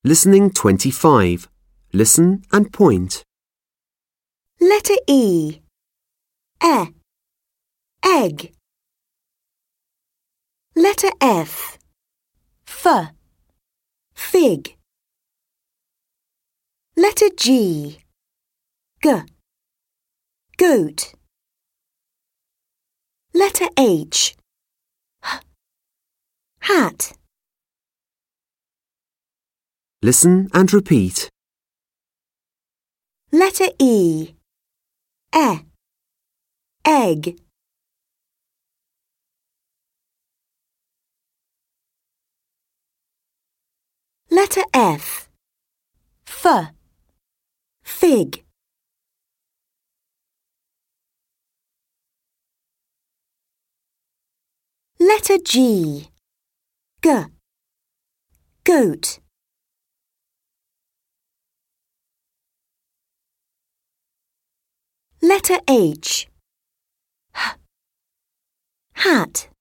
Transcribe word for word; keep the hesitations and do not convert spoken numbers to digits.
Listening twenty-five. Listen and point. Letter E. E. Egg. Letter F. F. Fig. Letter G. G. Goat. Letter H. H. Hat. Listen and repeat. Letter E. E. Egg. Letter F. F. Fig. Letter G. G. Goat. Letter H. H. Hat.